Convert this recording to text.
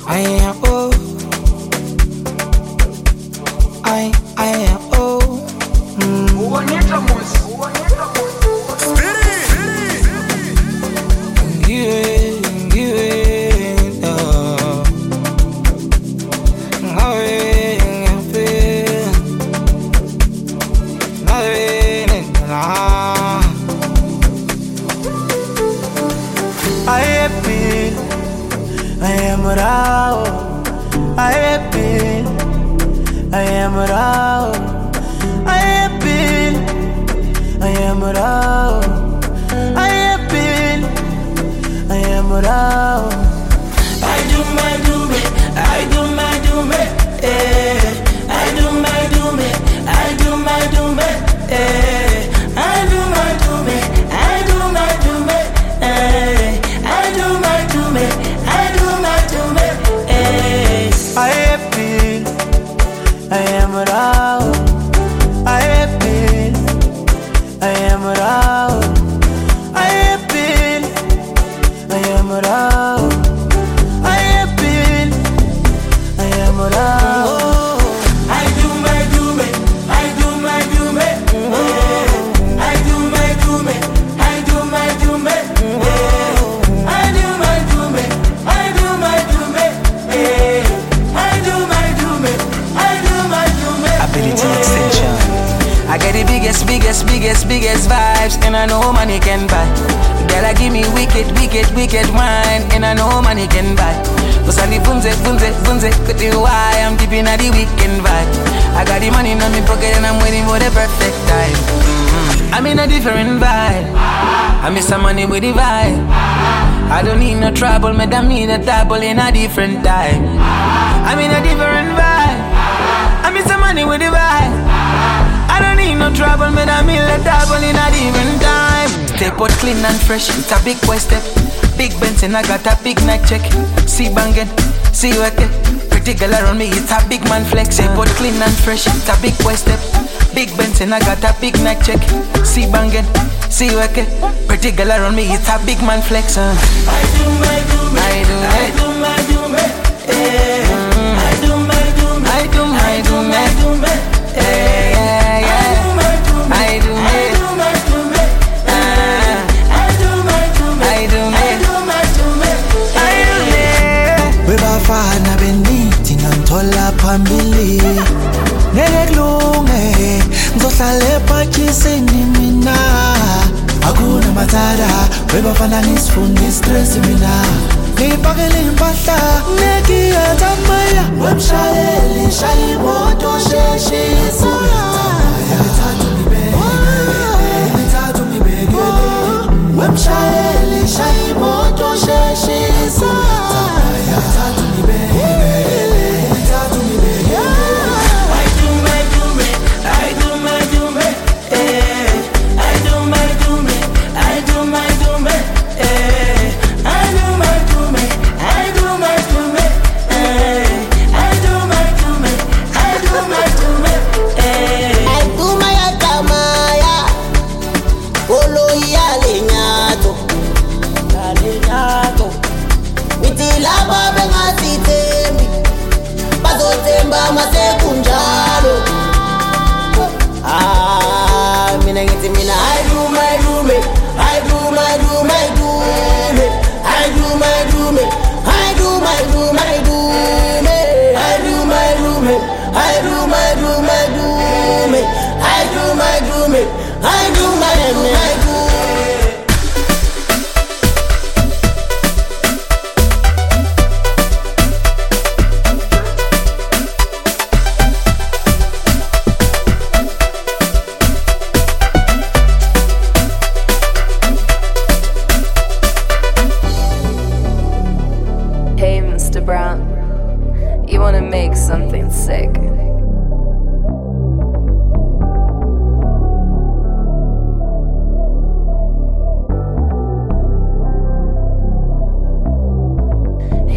I am oh, I am oh. I am Rao, I am Rao, I am Rao, I am Rao. I do my do me, I do my do me, eh. I do my do me, I do my do me, eh. I do my do me, I do my do me, eh. I do my do me, I do my do me, eh. I am Rao, I am Rao, I am Rao, I am Rao. I do my do me, I do my do me, eh. I do my do me, I do my do me, eh. I do my do me, I do my do me, eh. I do my do me, I do my do me. Ability extension. I get the biggest vibes, and I know money can buy. Girl, give me wicked wine, and I know money can buy. Cause I need bunze, could you why I'm deep in the weekend vibe. I got the money in my pocket and I'm waiting for the perfect time. I'm in a different vibe. I miss some money with the vibe. I don't need no trouble, me that me the double in a different time. I'm in a different vibe. I miss some money with the vibe. I don't need no trouble, me that me the double in a different time. Step out clean and fresh, it's a big boy step. Big Benz and I got a big night check. See bangin', see workin'. Pretty girl around me, it's a big man flex. Step out clean and fresh, it's a big boy step. Big Benz and I got a big night check. See bangin', see workin'. Pretty girl around me, it's a big man flex. I do my do me, I do my do me, eh. I do my do me, I do my do me, eh. I do my do me, I do my do me, I do me, I do my do me, I do me. Webafana benithi nganthola phambili ngeke kulunge ngizohlala ephakisini mina akuna mathada webafana ngisifuna istress mina ngipakele impahla nekiyenza maya wemshayeli shaya imoto sheshisa wemshayeli shaya imoto sheshisa Hey, Mr. Brown, you wanna make something sick?